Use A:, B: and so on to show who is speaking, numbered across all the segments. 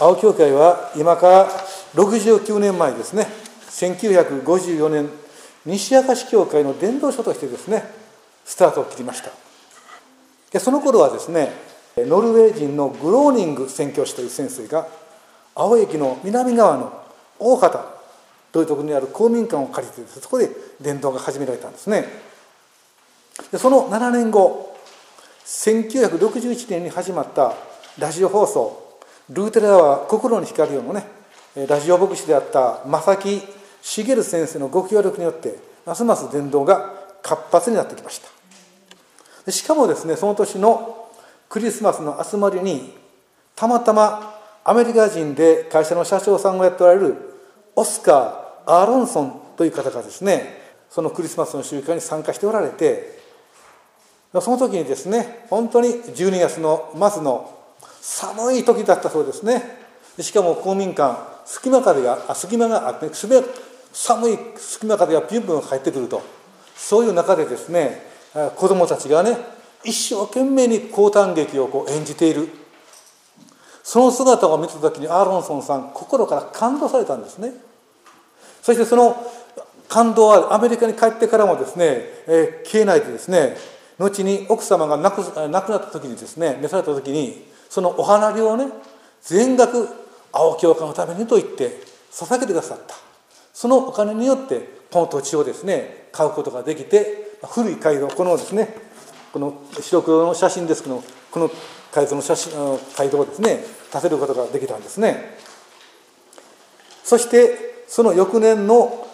A: 青教会は今から69年前ですね、1954年、西明石教会の伝道所としてですね、スタートを切りました。でその頃はですね、ノルウェー人のグローニング宣教師という先生が、青駅の南側の大畑というところにある公民館を借りて、そこで伝道が始められたんですね。でその7年後、1961年に始まったラジオ放送、ルーテラは心に光るのね、ラジオ牧師であった正木茂先生のご協力によって、ますます伝道が活発になってきました。でしかもですね、その年のクリスマスの集まりに、たまたまアメリカ人で会社の社長さんをやっておられるオスカー・アーロンソンという方がですね、そのクリスマスの集会に参加しておられて、その時にですね、本当に12月の末の寒い時だったそうですね。しかも公民館、隙間があって、寒い隙間風がビュンビュン入ってくると、そういう中でですね、子どもたちがね、一生懸命に講談劇を演じている、その姿を見た時にアーロンソンさん、心から感動されたんですね。そしてその感動はアメリカに帰ってからもですね、消えないでですね、後に奥様が亡くなった時にですね、召された時に、そのお花料をね、全額青教会のためにと言って捧げてくださった。そのお金によってこの土地をですね、買うことができて、古い街道、このですね、この白黒の写真ですけど、この街道をですね、建てることができたんですね。そしてその翌年の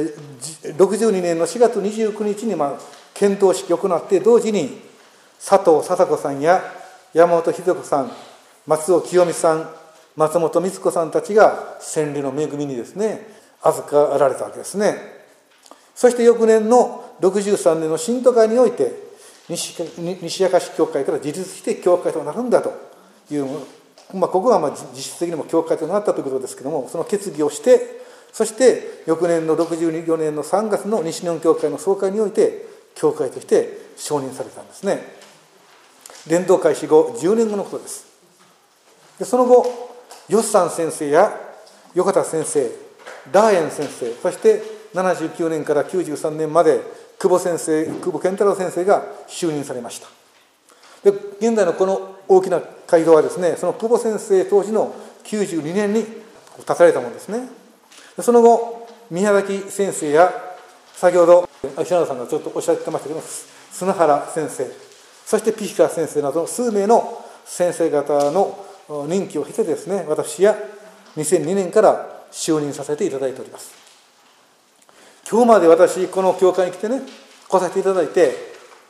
A: 62年の4月29日に献灯式を行って、同時に佐藤貞子さんや山本秀子さん、松尾清美さん、松本光子さんたちが洗礼の恵みにですね、預かられたわけですね。そして翌年の63年の信徒会において、西明石教会から自立して教会となるんだという、ここが実質的にも教会となったということですけども、その決議をして、そして翌年の64年の3月の西日本教会の総会において教会として承認されたんですね。伝道開始後10年後のことです。でその後、ヨッサン先生や横田先生、ラーエン先生、そして79年から93年まで久保健太郎先生が就任されました。で現在のこの大きな街道はですね、その久保先生当時の92年に建てられたものですね。でその後、宮崎先生や先ほど石原さんがちょっとおっしゃってましたけど、砂原先生、そしてピヒカ先生など数名の先生方の任期を経てですね、私や2002年から就任させていただいております。今日まで私この教会に来てね、来させていただいて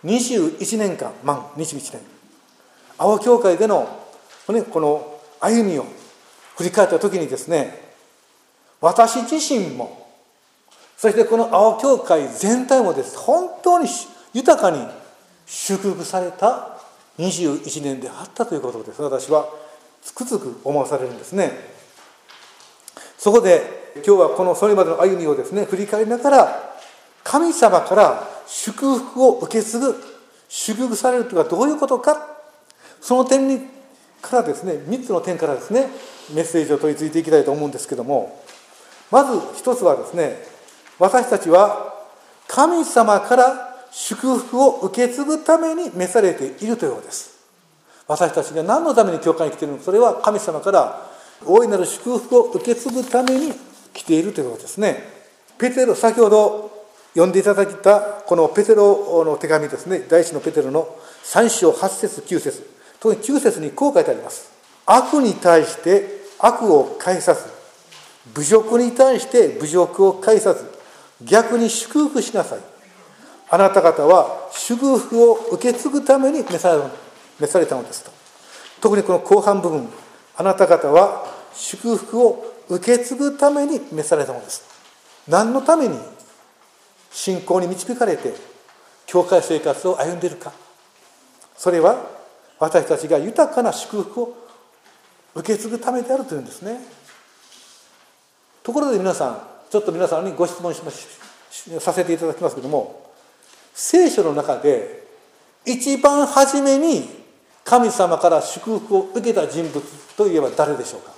A: 21年間、21年、青教会でのこの歩みを振り返った時にですね、私自身も、そしてこの青教会全体もです、本当に豊かに祝福された21年であったということです。私はつくづく思わされるんですね。そこで今日はそれまでの歩みをですね、振り返りながら、神様から祝福を受け継ぐ、祝福されるというのはどういうことか、その点からですね、3つの点からですね、メッセージを取り付いていきたいと思うんですけども、まず一つはですね、私たちは神様から祝福を受け継ぐために召されているということです。私たちが何のために教会に来ているのか、それは神様から大いなる祝福を受け継ぐために来ているということですね。先ほど読んでいただいたこのペテロの手紙ですね、第一のペテロの3章8節9節、特に9節にこう書いてあります。悪に対して悪を返さず、侮辱に対して侮辱を返さず、逆に祝福しなさい。あなた方は祝福を受け継ぐために召されたのですと。特にこの後半部分、あなた方は祝福を受け継ぐために召されたのです。何のために信仰に導かれて教会生活を歩んでいるか。それは私たちが豊かな祝福を受け継ぐためであるというんですね。ところでちょっと皆さんにご質問させていただきますけれども、聖書の中で一番初めに神様から祝福を受けた人物といえば誰でしょうか。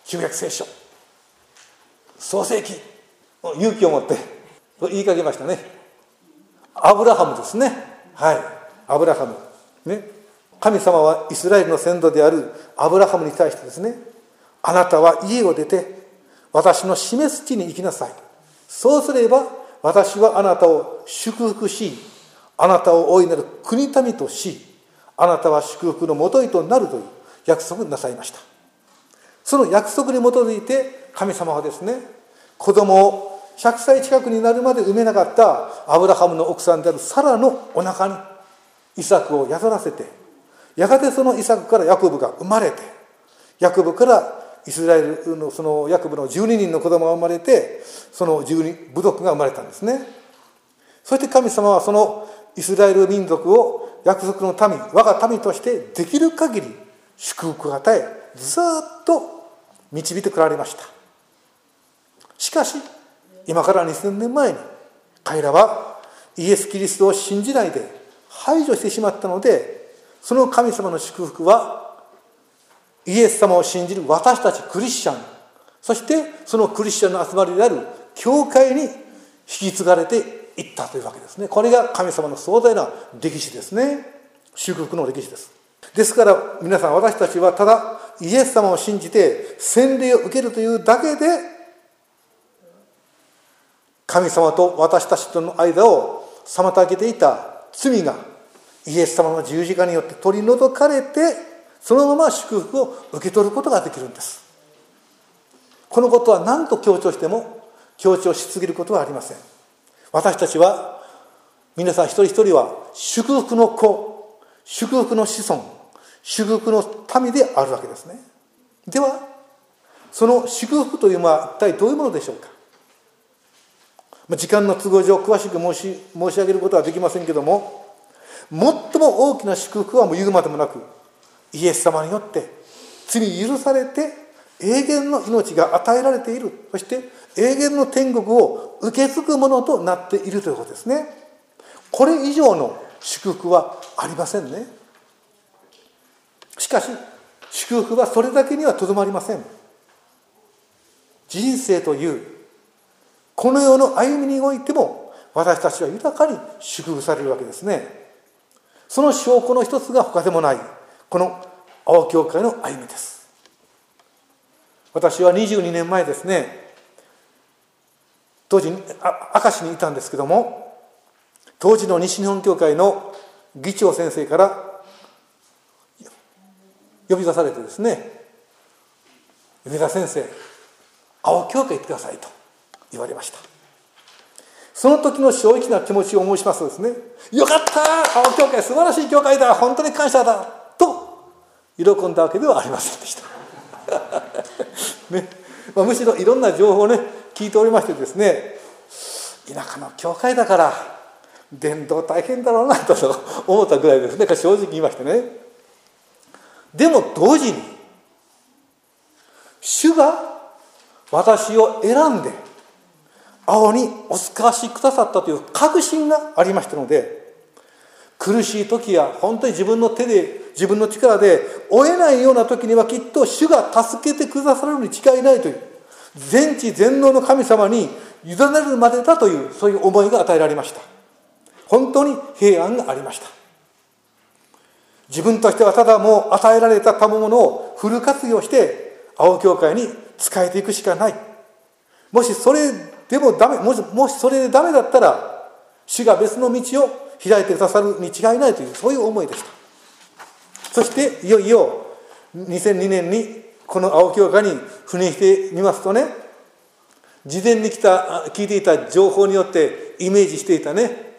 A: 旧約聖書創世記勇気を持って言いかけましたね。アブラハムですね。はい、アブラハムね。神様はイスラエルの先祖であるアブラハムに対してですね、あなたは家を出て私の示す地に行きなさい。そうすれば私はあなたを祝福し、あなたを大いなる国民とし、あなたは祝福のもといとなるという約束をなさいました。その約束に基づいて神様はですね、子供を100歳近くになるまで産めなかったアブラハムの奥さんであるサラのお腹にイサクを宿らせて、やがてそのイサクからヤコブが生まれて、ヤコブからイスラエルのそのヤコブの12人の子供が生まれて、その12部族が生まれたんですね。そして神様はそのイスラエル民族を約束の民、我が民としてできる限り祝福を与え、ずっと導いてくられました。しかし今から2000年前に彼らはイエス・キリストを信じないで排除してしまったので、その神様の祝福はイエス様を信じる私たちクリスチャン、そしてそのクリスチャンの集まりである教会に引き継がれていったというわけですね。これが神様の壮大な歴史ですね。祝福の歴史です。ですから皆さん、私たちはただイエス様を信じて洗礼を受けるというだけで、神様と私たちとの間を妨げていた罪がイエス様の十字架によって取り除かれて、そのまま祝福を受け取ることができるんです。このことは何と強調しても強調しすぎることはありません。私たちは皆さん一人一人は祝福の子、祝福の子孫、祝福の民であるわけですね。ではその祝福というのは一体どういうものでしょうか。時間の都合上詳しく申し上げることはできませんけども、最も大きな祝福はもう言うまでもなく、イエス様によって罪許されて永遠の命が与えられている、そして永遠の天国を受け継ぐものとなっているということですね。これ以上の祝福はありませんね。しかし祝福はそれだけにはとどまりません。人生というこの世の歩みにおいても私たちは豊かに祝福されるわけですね。その証拠の一つが他でもないこの青教会の歩みです。私は22年前ですね、当時明石にいたんですけども、当時の西日本教会の議長先生から呼び出されてですね、梅田先生、青教会行ってくださいと言われました。その時の正直な気持ちを思いしますとですね、よかった、青教会素晴らしい教会だ、本当に感謝だと喜んだわけではありませんでした、ね。むしろいろんな情報をね聞いておりましてですね、田舎の教会だから伝道大変だろうなと思ったぐらいですね、正直言いましてね。でも同時に主が私を選んで青にお使わしくださったという確信がありましたので、苦しい時や本当に自分の手で自分の力で追えないような時にはきっと主が助けてくださるに違いないという、全知全能の神様に委ねるまでだという、そういう思いが与えられました。本当に平安がありました。自分としてはただもう与えられた賜物をフル活用して青教会に仕えていくしかない。もしそれでもダメ、もしそれでダメだったら主が別の道を開いてくださるに違いないという、そういう思いでした。そしていよいよ2002年にこの青教会に赴任してみますとね、事前に聞いていた情報によってイメージしていたね、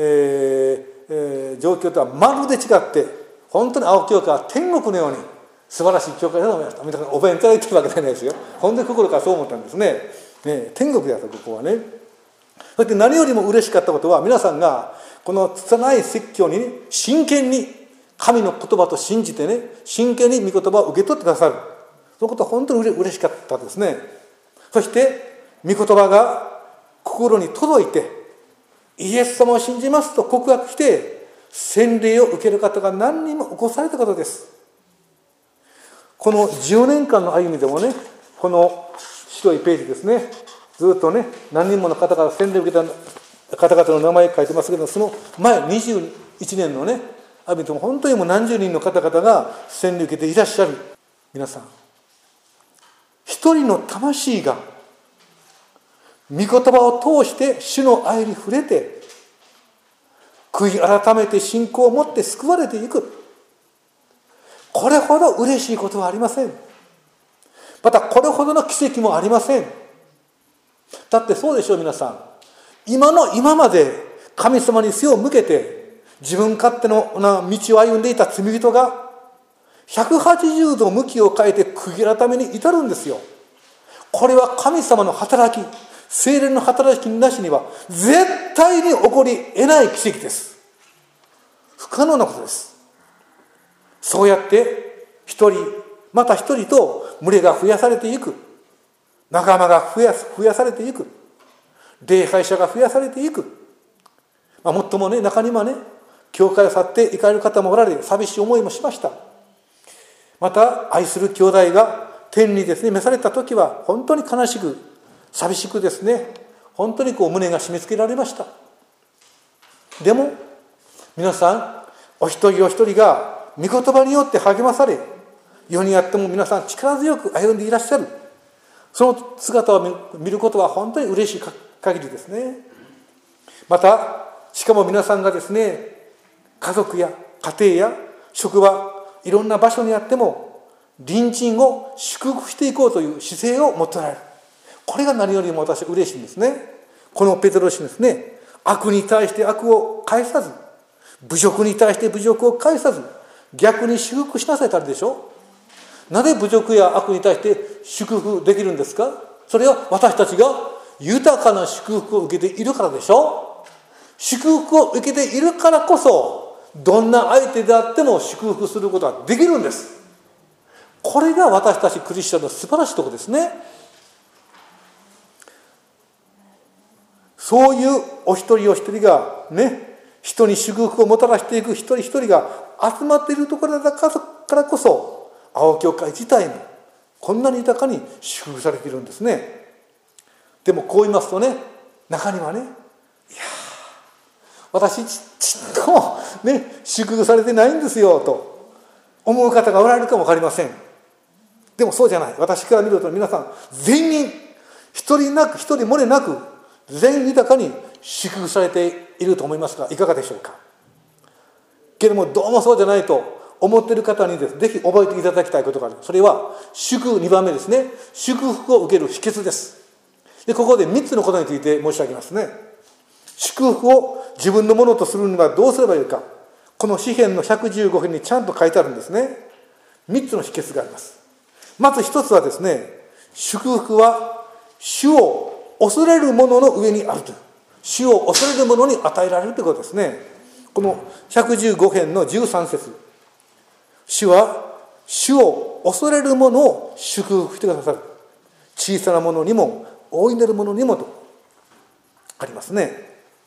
A: 状況とはまるで違って、本当に青教会は天国のように素晴らしい教会だと思いました。皆さんお弁当で言ってるわけじゃないですよ。本当に心からそう思ったんですね。天国だと、ここはね。そして何よりも嬉しかったことは、皆さんがこの拙い説教に、ね、真剣に神の言葉と信じてね、真剣に御言葉を受け取ってくださる。そのことは本当に嬉しかったですね。そして御言葉が心に届いて、イエス様を信じますと告白して洗礼を受ける方が何人も起こされたことです。この10年間の歩みでもね、 この白いページですね、ずっとね、何人もの方から洗礼を受けた方々の名前書いてますけど、その前21年のね、アビトも本当にもう何十人の方々が洗礼を受けていらっしゃる。皆さん、一人の魂が御言葉を通して主の愛に触れて、悔い改めて信仰を持って救われていく。これほど嬉しいことはありません。またこれほどの奇跡もありません。だってそうでしょう、皆さん。今まで神様に背を向けて自分勝手の道を歩んでいた罪人が180度向きを変えて悔い改めに至るんですよ。これは神様の働き、聖霊の働きなしには絶対に起こり得ない奇跡です。不可能なことです。そうやって一人また一人と群れが増やされていく、仲間が増やされていく、礼拝者が増やされていく。もっともね、中にはね、教会を去って行かれる方もおられ、寂しい思いもしました。また愛する兄弟が天にですね召された時は本当に悲しく寂しくですね、本当に胸が締め付けられました。でも皆さんお一人お一人が御言葉によって励まされ、世にあっても皆さん力強く歩んでいらっしゃる。その姿を見ることは本当に嬉しい限りですね。またしかも皆さんがですね、家族や家庭や職場、いろんな場所にあっても隣人を祝福していこうという姿勢を持っておられる。これが何よりも私は嬉しいんですね。このペテロ氏ですね、悪に対して悪を返さず、侮辱に対して侮辱を返さず、逆に祝福しなさいとあるでしょ。なぜ侮辱や悪に対して祝福できるんですか。それは私たちが豊かな祝福を受けているからでしょ。祝福を受けているからこそ、どんな相手であっても祝福することができるんです。これが私たちクリスチャンの素晴らしいところですね。そういうお一人お一人がね、人に祝福をもたらしていく一人一人が集まっているところだからこそ、青教会自体もこんなに豊かに祝福されているんですね。でもこう言いますとね、中にはね、いや私ちっともね祝福されてないんですよと思う方がおられるかも分かりません。でもそうじゃない。私から見ると皆さん全員一人漏れなく全員豊かに祝福されていると思いますが、いかがでしょうか。けれどもどうもそうじゃないと思っている方にですね、ぜひ覚えていただきたいことがある。それは2番目ですね、祝福を受ける秘訣です。でここで3つのことについて申し上げますね。祝福を自分のものとするにはどうすればいいか、この詩編の115編にちゃんと書いてあるんですね。3つの秘訣があります。まず1つはですね、祝福は主を恐れる者の上にあるという、主を恐れる者に与えられるということですね。この115編の13節、主は主を恐れる者を祝福してくださる。小さなものにも大いなるものにもとありますね。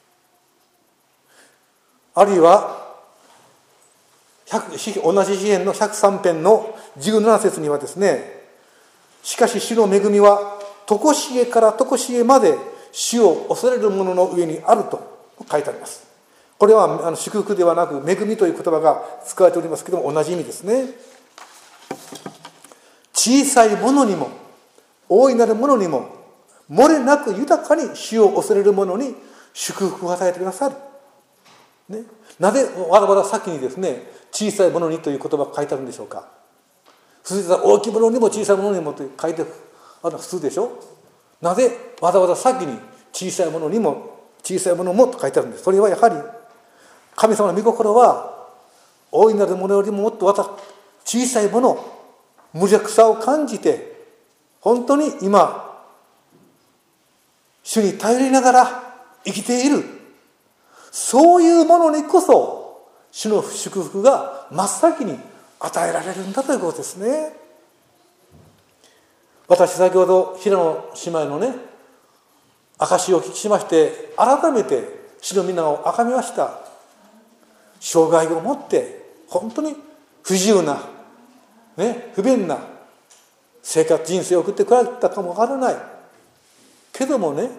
A: あるいは同じ詩編の103編の17節にはですね、しかし主の恵みは常しえから常しえまで主を恐れる者の上にあると書いてあります。これは祝福ではなく恵みという言葉が使われておりますけども、同じ意味ですね。小さいものにも大いなるものにも漏れなく豊かに主を恐れる者に祝福を与えてくださる、ね、なぜわざわざ先にですね小さいものにという言葉が書いてあるんでしょうか。普通は大きいものにも小さいものにもと書いてあるのは普通でしょ。なぜわざわざ先に小さいものにも小さいものもと書いてあるんです。それはやはり神様の御心は大いなるものよりももっと小さいもの、無力さを感じて本当に今主に頼りながら生きている、そういうものにこそ主の祝福が真っ先に与えられるんだということですね。私先ほど平野姉妹のね証をお聞きしまして、改めて主の皆を崇めました。障害を持って本当に不自由な、不便な人生を送ってくれたかもわからないけどもね、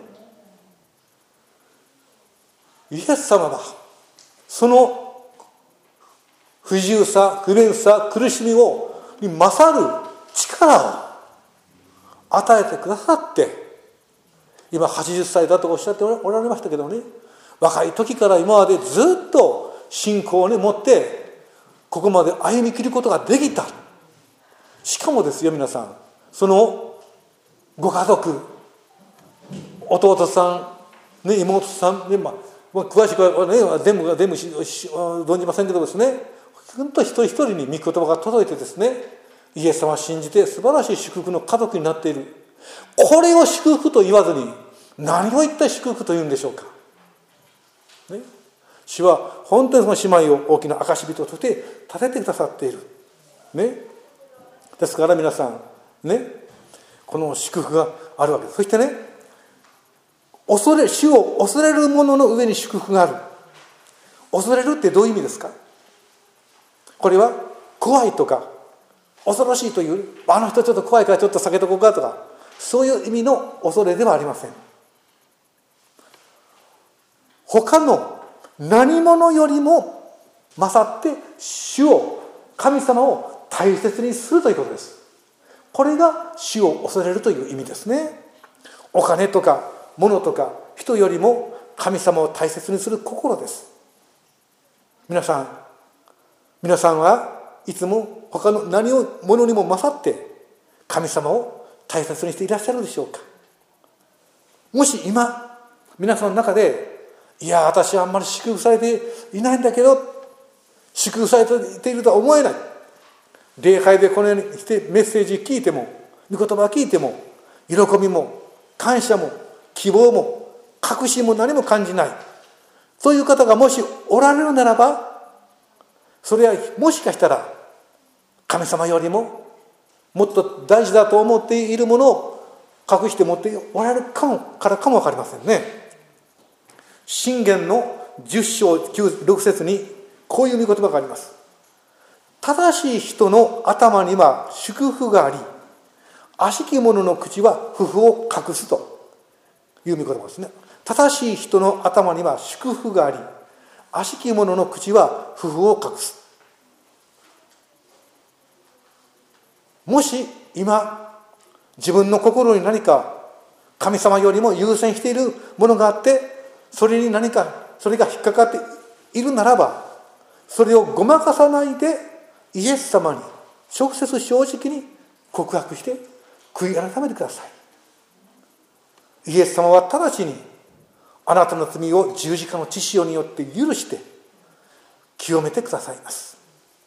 A: イエス様がその不自由さ、不便さ、苦しみに勝る力を与えてくださって、今80歳だとおっしゃっておられましたけどね、若い時から今までずっと信仰を持ってここまで歩み切ることができた。しかもですよ、皆さん、そのご家族、弟さん、妹さん、詳しくは、全部存じませんけどですね、本当一人一人に御言葉が届いてですね、イエス様を信じて素晴らしい祝福の家族になっている。これを祝福と言わずに何を一体祝福と言うんでしょうか。ね、主は本当にその姉妹を大きな証人として立ててくださっている。ね、ですから皆さん、ね、この祝福があるわけです。そしてね、主を恐れる者の上に祝福がある。恐れるってどういう意味ですか。これは怖いとか恐ろしいという、あの人ちょっと怖いからちょっと避けとこうかとか、そういう意味の恐れではありません。他の何者よりも勝って主を、神様を大切にするということです。これが主を恐れるという意味ですね。お金とか物とか人よりも神様を大切にする心です。皆さんはいつも他の何を物にも勝って神様を大切にしていらっしゃるでしょうか。もし今皆さんの中で、いや私はあんまり祝福されていないんだけど、祝福されているとは思えない、礼拝でこのようにしてメッセージ聞いても、御言葉聞いても、喜びも感謝も希望も確信も何も感じない、そういう方がもしおられるならば、それはもしかしたら神様よりももっと大事だと思っているものを隠して持っておられるからかも分かりませんね。箴言の10章6節にこういう御言葉があります。正しい人の頭には祝福があり、悪しき者の口は不服を隠すという御言葉ですね。正しい人の頭には祝福があり、悪しき者の口は不服を隠す。もし今自分の心に何か神様よりも優先しているものがあって、それに何かそれが引っかかっているならば、それをごまかさないでイエス様に直接正直に告白して悔い改めてください。イエス様は直ちにあなたの罪を十字架の血潮によって許して清めてくださいます。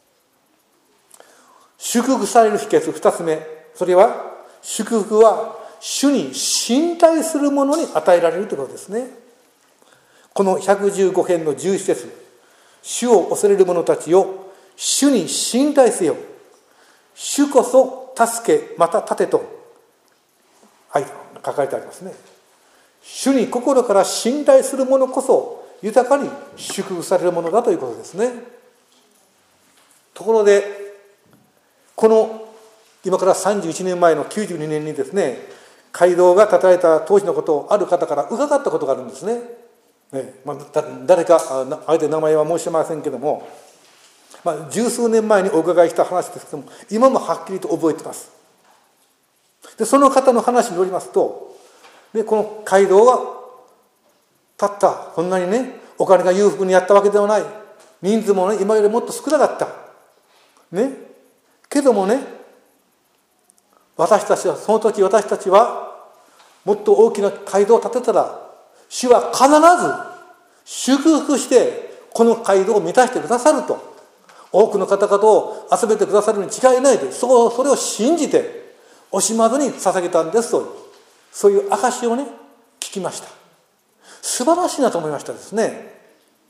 A: 祝福される秘訣2つ目、それは祝福は主に信頼する者に与えられるということですね。この115編の11節、主を恐れる者たちを主に信頼せよ、主こそ助けまた立てと書かれてありますね。主に心から信頼する者こそ豊かに祝福されるものだということですね。ところでこの今から31年前の92年にですね、街道が建てられた当時のことをある方から伺ったことがあるんですね。誰かあえて名前は申しませんけども、十数年前にお伺いした話ですけども、今もはっきりと覚えています。でその方の話によりますと、この街道が建った、そんなにねお金が裕福にやったわけではない、人数もね今よりもっと少なかったね、けどもね、私たちはもっと大きな街道を建てたら、主は必ず祝福してこの街道を満たしてくださると、多くの方々を集めてくださるに違いないで、それを信じて惜しまずに捧げたんですと、そういう証をね聞きました。素晴らしいなと思いましたですね。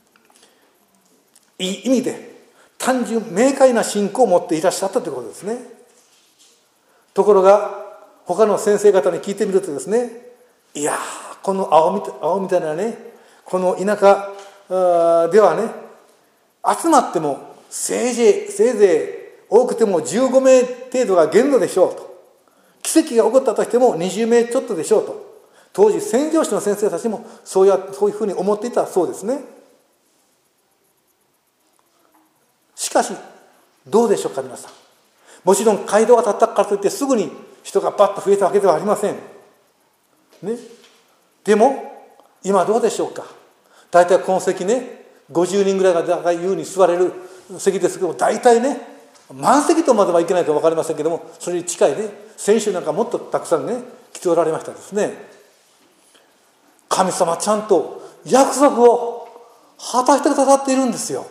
A: いい意味で単純明快な信仰を持っていらっしゃったということですね。ところが他の先生方に聞いてみるとですね、いやこの青みたいなねこの田舎ではね、集まってもせいぜい多くても15名程度が限度でしょうと。 奇跡が起こったとしても20名ちょっとでしょうと。当時宣教師の先生たちもそういうふうに思っていたそうですね。しかしどうでしょうか皆さん。もちろん街道が立ったからといってすぐに人がパッと増えたわけではありません、ね、でも今どうでしょうか。大体この席ね、50人ぐらいが優に座れる席ですけども、大体ね満席とまではいけないか分かりませんけども、それに近いね、先週なんかもっとたくさんね来ておられましたですね。神様ちゃんと約束を果たしてくださっているんですよ、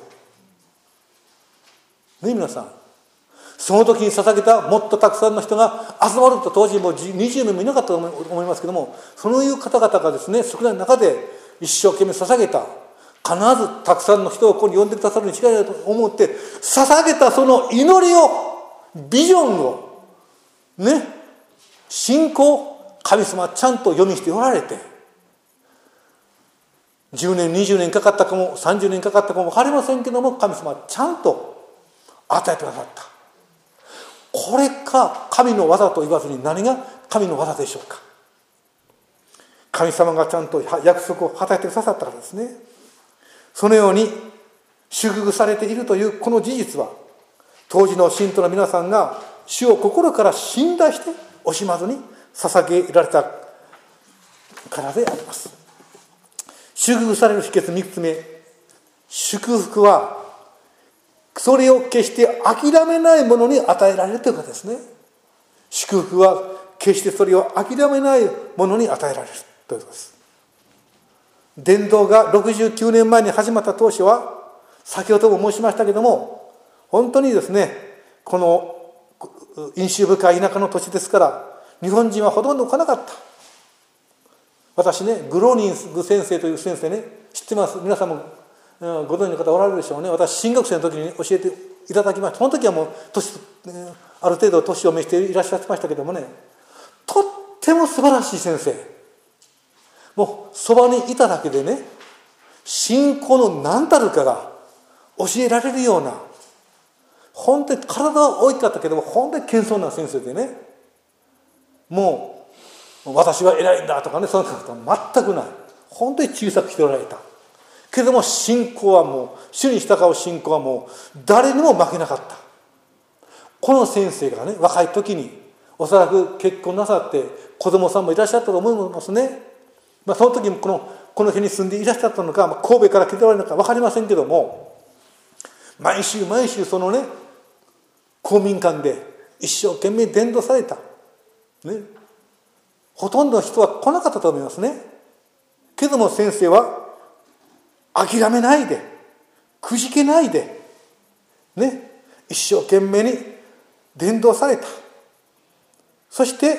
A: ね、皆さん。その時に捧げたもっとたくさんの人が集まると、当時もう20名もいなかったと思いますけども、そういう方々がですね少ない中で一生懸命捧げた、必ずたくさんの人をここに呼んでくださるに違いないと思って捧げたその祈りを、ビジョンをね、信仰、神様はちゃんと読みしておられて、10年20年かかったかも30年かかったかも分かりませんけども、神様はちゃんと与えてくださった。これか神の技と言わずに何が神の技でしょうか。神様がちゃんと約束を果たしてくださったからですね。そのように祝福されているというこの事実は、当時の信徒の皆さんが主を心から信頼して惜しまずに捧げられたからであります。祝福される秘訣3つ目、祝福はそれを決して諦めないものに与えられるということですね。祝福は決してそれを諦めないものに与えられるということです。伝道が69年前に始まった当初は、先ほども申しましたけども、本当にですね、この飲酒深い田舎の土地ですから日本人はほとんど来なかった。私ね、グローニング先生という先生ね、知ってます。皆さんもご存知の方おられるでしょうね。私新学生の時に教えていただきました。その時はもうある程度年を召していらっしゃってましたけどもね、とっても素晴らしい先生、もうそばにいただけでね、信仰の何たるかが教えられるような、本当に体は大きかったけども本当に謙遜な先生でね、もう私は偉いんだとかね、そんなことは全くない。本当に小さくしておられたけども、信仰はもう主に従う信仰はもう誰にも負けなかった。この先生がね、若い時におそらく結婚なさって子供さんもいらっしゃったと思いますね。その時もこの辺に住んでいらっしゃったのか、神戸から来ておられるのか分かりませんけども、毎週そのね公民館で一生懸命伝道された、ね、ほとんどの人は来なかったと思いますね。けども先生は諦めないで、くじけないで、ね、一生懸命に伝道された。そして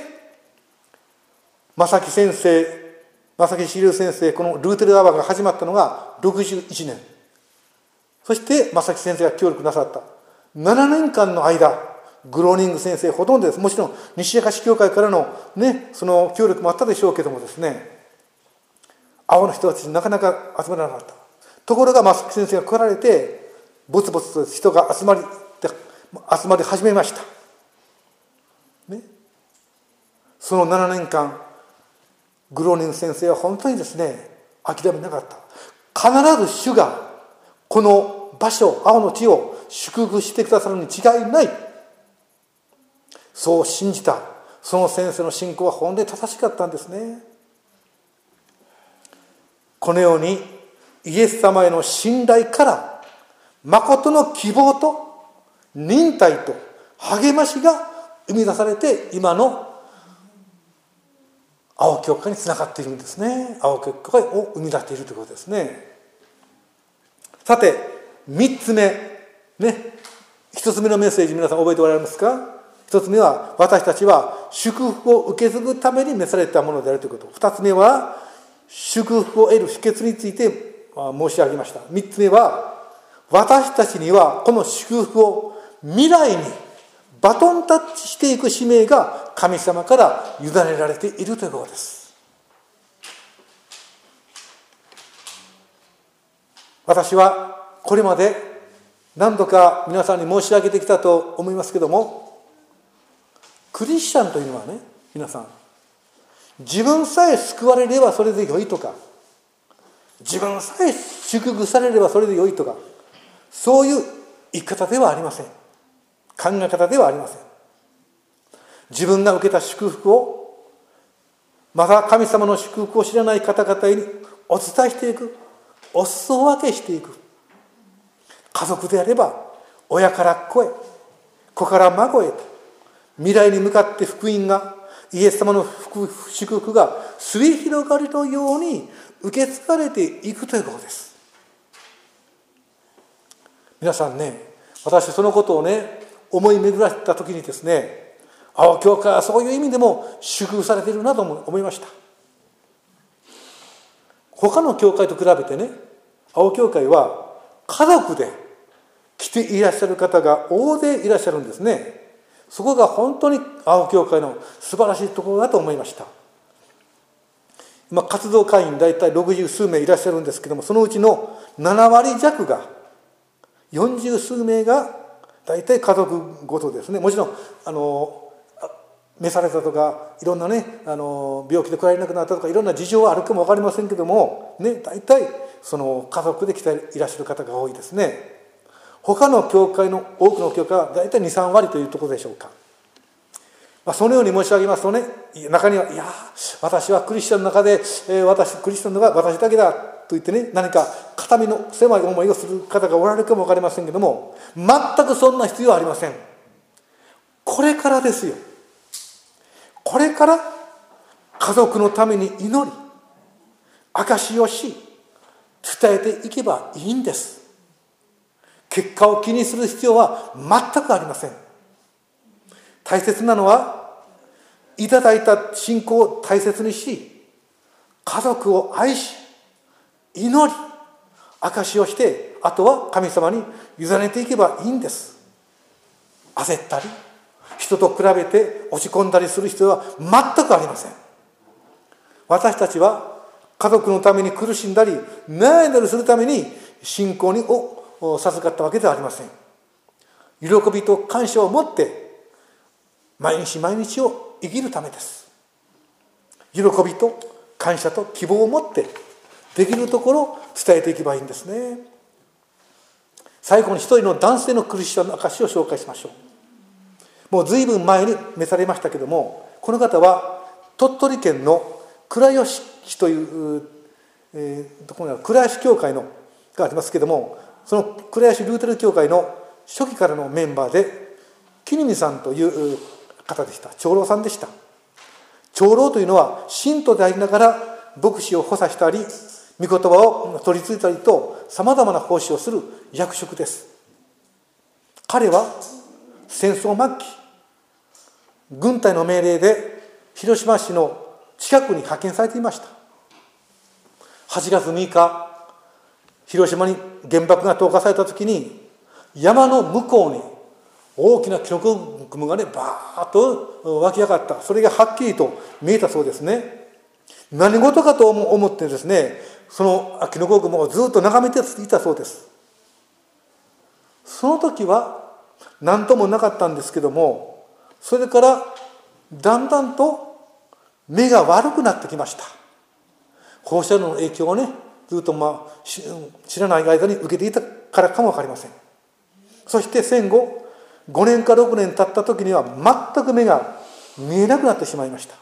A: 正木志龍先生、このルーテルアワーが始まったのが61年。そして正木先生が協力なさった7年間の間、グローニング先生ほとんどです。もちろん西明石教会からのね、その協力もあったでしょうけどもですね、青の人たちなかなか集まらなかった。ところが正木先生が来られて、ぼつぼつと人が集まり始めました、ね、その7年間グローニング先生は本当にですね諦めなかった。必ず主がこの場所、青の地を祝福してくださるに違いない、そう信じた。その先生の信仰は本当に正しかったんですね。このようにイエス様への信頼から誠の希望と忍耐と励ましが生み出されて、今の青教会につながっているんですね。青教会を生み出しているということですね。さて3つ目ね、1つ目のメッセージ皆さん覚えておられますか。1つ目は私たちは祝福を受け継ぐために召されたものであるということ。2つ目は祝福を得る秘訣について申し上げました。3つ目は私たちにはこの祝福を未来にバトンタッチしていく使命が神様から委ねられているということです。私はこれまで何度か皆さんに申し上げてきたと思いますけども、 クリスチャンというのはね、皆さん、自分さえ救われればそれで良いとか、自分さえ祝福されればそれで良いとか、そういう生き方ではありません。考え方ではありません。自分が受けた祝福を、また神様の祝福を知らない方々にお伝えしていく、お裾分けしていく。家族であれば親から子へ、子から孫へと、未来に向かって福音が、イエス様の祝福がすり広がりのように受け継がれていくということです。皆さんね、私そのことをね、思い巡らせた時にですね、青教会はそういう意味でも祝福されているなと思いました。他の教会と比べてね、青教会は家族で来ていらっしゃる方が大勢いらっしゃるんですね。そこが本当に青教会の素晴らしいところだと思いました。今活動会員大体60数名いらっしゃるんですけども、そのうちの7割弱が、40数名が大体家族ごとですね。もちろん召されたとか、いろんなね、病気で来られなくなったとか、いろんな事情はあるかも分かりませんけども、ね、大体その家族で来ていらっしゃる方が多いですね。他の教会の多くの教会は大体 2,3 割というところでしょうか。そのように申し上げますとね、中には、いや私はクリスチャンの中で、クリスチャンのが私だけだと言ってね、何か肩身の狭い思いをする方がおられるかも分かりませんけども、全くそんな必要はありません。これからですよ。これから家族のために祈り、証しをし、伝えていけばいいんです。結果を気にする必要は全くありません。大切なのは、いただいた信仰を大切にし、家族を愛し、祈り、証しをして、あとは神様に委ねていけばいいんです。焦ったり、人と比べて落ち込んだりする必要は全くありません。私たちは家族のために苦しんだり悩んだりするために信仰を授かったわけではありません。喜びと感謝を持って毎日毎日を生きるためです。喜びと感謝と希望を持ってできるところを伝えていけばいいんですね。最後に一人の男性のクリスチャンの証を紹介しましょう。もう随分前に召されましたけども、この方は鳥取県の倉吉市というところに倉吉教会のがありますけども、その倉吉ルーテル教会の初期からのメンバーで木見さんという方でした。長老さんでした。長老というのは信徒でありながら牧師を補佐したり、御言葉を取り継いだりとさまざまな奉仕をする役職です。彼は戦争末期、軍隊の命令で広島市の近くに派遣されていました。8月6日、広島に原爆が投下された時に、山の向こうに大きなキノコ雲がね、バーッと湧き上がった。それがはっきりと見えたそうですね。何事かと思ってですね、そのキノコ雲をずっと眺めていたそうです。その時は何ともなかったんですけども、それからだんだんと目が悪くなってきました。放射能の影響をね、ずっと知らない間に受けていたからかもわかりません。そして戦後5年か6年経った時には全く目が見えなくなってしまいました。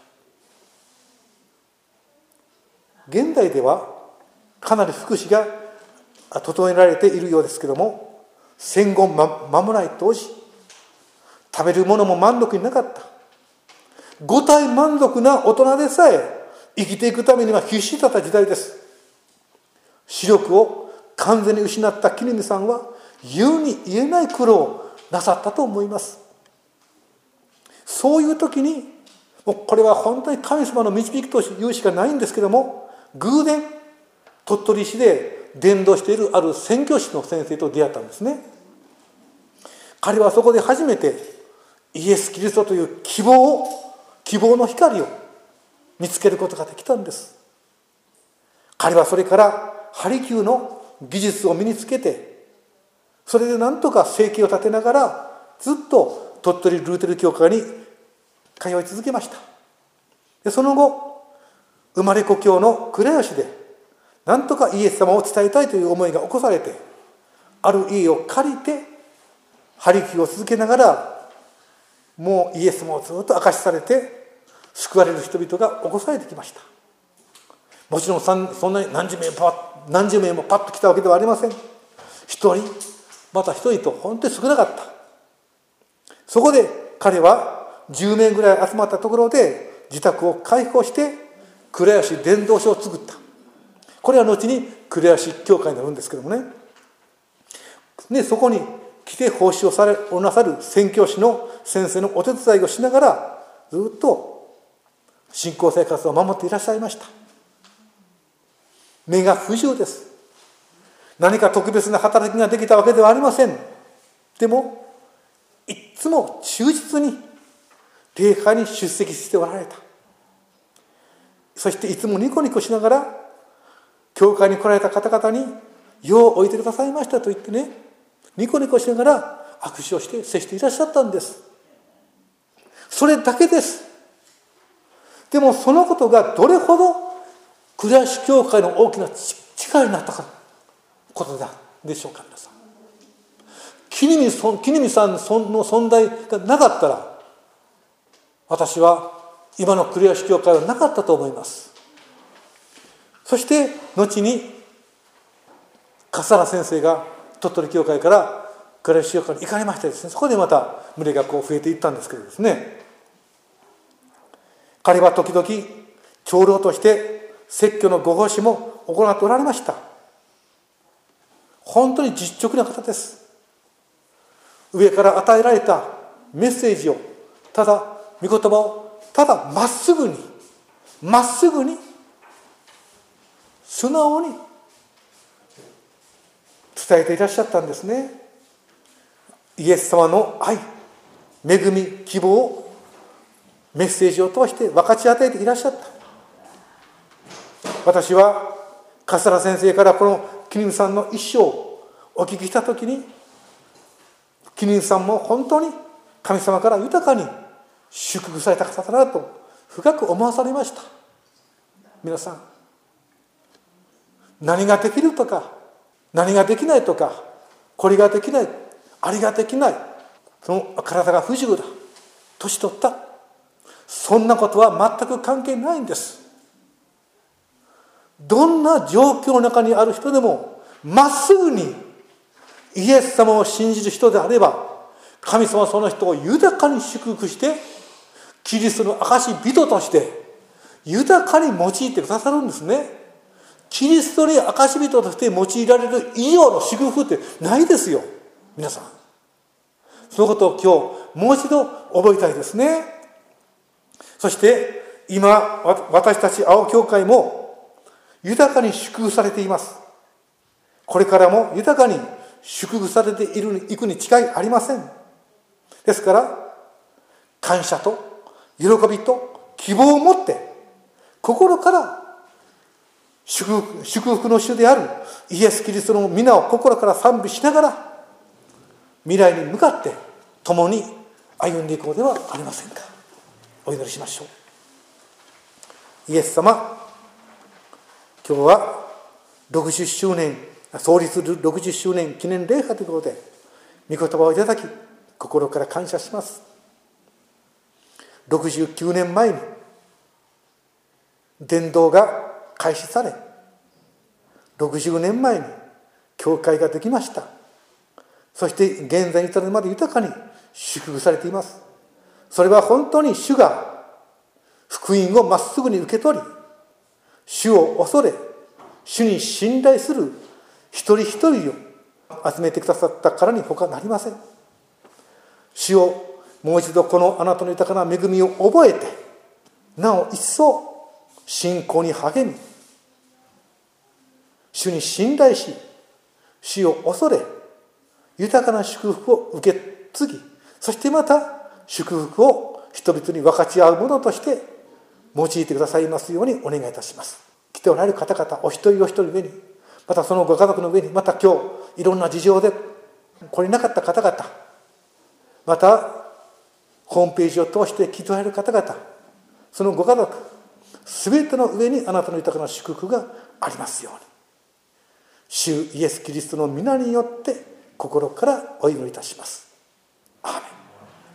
A: 現代ではかなり福祉が整えられているようですけども、戦後間もない当時、食べるものも満足になかった。五体満足な大人でさえ生きていくためには必死だった時代です。視力を完全に失った木見さんは言うに言えない苦労をなさったと思います。そういう時に、もうこれは本当に神様の導きというしかないんですけども、偶然鳥取市で伝道しているある宣教師の先生と出会ったんですね。彼はそこで初めてイエス・キリストという希望の光を見つけることができたんです。彼はそれからハリキューの技術を身につけて、それでなんとか生計を立てながらずっと鳥取ルーテル教会に通い続けました。でその後、生まれ故郷の倉吉でなんとかイエス様を伝えたいという思いが起こされて、ある家を借りて張り切りを続けながら、もうイエス様をずっと証しされて救われる人々が起こされてきました。もちろんそんなに何十名もパッと来たわけではありません。一人また一人と本当に少なかった。そこで彼は10名ぐらい集まったところで自宅を開放して倉吉伝道所を作った。これは後に倉吉教会になるんですけどもね。でそこに来て奉仕をなさる宣教師の先生のお手伝いをしながら、ずっと信仰生活を守っていらっしゃいました。目が不自由です。何か特別な働きができたわけではありません。でもいつも忠実に礼拝に出席しておられた。そしていつもニコニコしながら教会に来られた方々にようおいてくださいましたと言ってね、ニコニコしながら握手をして接していらっしゃったんです。それだけです。でもそのことがどれほど倉吉教会の大きな力になったことだでしょうか。皆さん、木見さんの存在がなかったら、私は今の倉吉教会はなかったと思います。そして後に笠原先生が鳥取教会から倉吉教会に行かれましてですね、そこでまた群れが増えていったんですけどですね、彼は時々長老として説教のご奉仕も行っておられました。本当に実直な方です。上から与えられたメッセージをただ、御言葉をただまっすぐに素直に伝えていらっしゃったんですね。イエス様の愛、恵み、希望をメッセージを通して分かち与えていらっしゃった。私は笠原先生からこの木見さんの一生をお聞きしたときに、木見さんも本当に神様から豊かに祝福された方だなと深く思わされました。皆さん、何ができるとか何ができないとか、これができない、あれができない、その体が不自由だ、年取った、そんなことは全く関係ないんです。どんな状況の中にある人でもまっすぐにイエス様を信じる人であれば、神様はその人を豊かに祝福してキリストの証人として豊かに用いてくださるんですね。キリストに証人として用いられる以上の祝福ってないですよ、皆さん。そのことを今日もう一度覚えたいですね。そして今私たち青教会も豊かに祝福されています。これからも豊かに祝福されていくに違いありません。ですから感謝と喜びと希望を持って心から祝福の主であるイエス・キリストの皆を心から賛美しながら未来に向かって共に歩んでいこうではありませんか。お祈りしましょう。イエス様、今日は60周年創立60周年記念礼拝ということで御言葉をいただき心から感謝します。69年前に伝道が開始され、60年前に教会ができました。そして現在に至るまで豊かに祝福されています。それは本当に主が福音をまっすぐに受け取り、主を恐れ主に信頼する一人一人を集めてくださったからに他なりません。主をもう一度このあなたの豊かな恵みを覚えて、なお一層信仰に励み、主に信頼し、主を恐れ、豊かな祝福を受け継ぎ、そしてまた祝福を人々に分かち合うものとして用いてくださいますようにお願いいたします。来ておられる方々お一人お一人上に、またそのご家族の上に、また今日いろんな事情で来れなかった方々、またホームページを通して聞き取られる方々、そのご家族、すべての上にあなたの豊かな祝福がありますように、主イエス・キリストの皆によって心からお祈りいたします。